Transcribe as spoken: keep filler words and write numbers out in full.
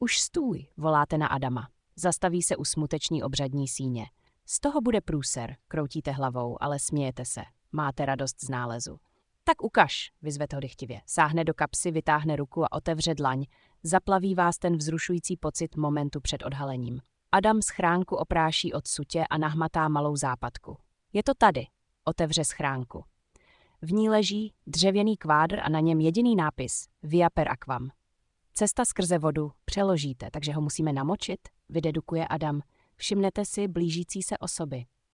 Už stůj, voláte na Adama. Zastaví se u smuteční obřadní síně. Z toho bude průser, kroutíte hlavou, ale smějete se. Máte radost z nálezu. Tak ukaž, vyzvete ho dychtivě. Sáhne do kapsy, vytáhne ruku a otevře dlaň. Zaplaví vás ten vzrušující pocit momentu před odhalením. Adam schránku opráší od sutě a nahmatá malou západku. Je to tady. Otevře schránku. V ní leží dřevěný kvádr a na něm jediný nápis Via per aquam. Cesta skrze vodu přeložíte, takže ho musíme namočit, vydedukuje Adam. Všimnete si blížící se osoby.